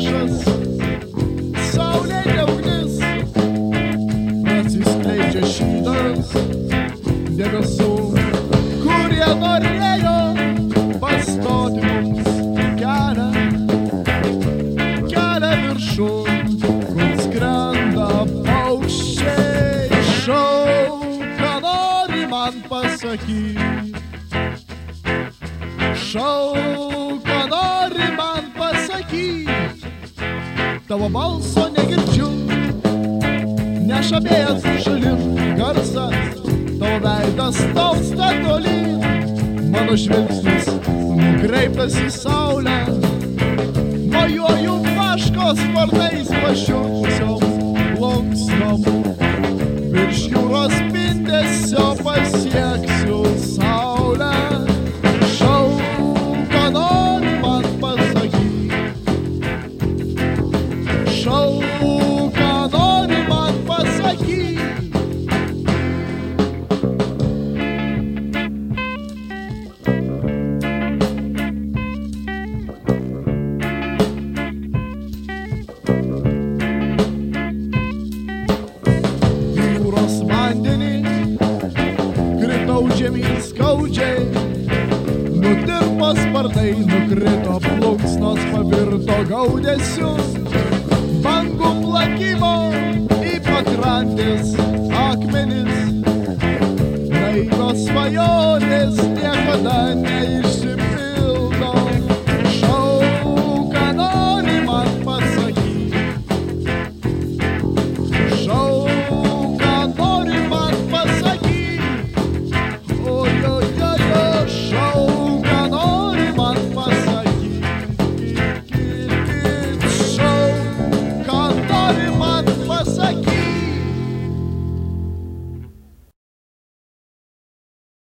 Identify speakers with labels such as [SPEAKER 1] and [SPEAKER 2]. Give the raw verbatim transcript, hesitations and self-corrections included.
[SPEAKER 1] priešas, saulė ne ugnis, atsiskleidžia šydas debesų, kurie norėjo pastoti mums kelią, kelią viršun, kur skrenda paukščiai. Šau, ką nori man pasakyt, šau, ką nori man pasakyt, tavo balso negirdžiu, nešamės šalin garsas, tavo veidas tolsta tolyn, mano žvilgsnis nukreiptas į saulę, mojuoju vaškos sparnais pašiurpusiom plunksnom, virš jūros spindesio pasieksiu saulę. Šau, ką nori man pasakyt, šau, ką nori man pasakyt. Jūros vandenį kritau žemyn skaudžiai, nutirpo sparnai, nukrito plunksnos, pavirto gaudesiu, bangų plakimo į pakrantės akmenis, naivios svajonės niekada ne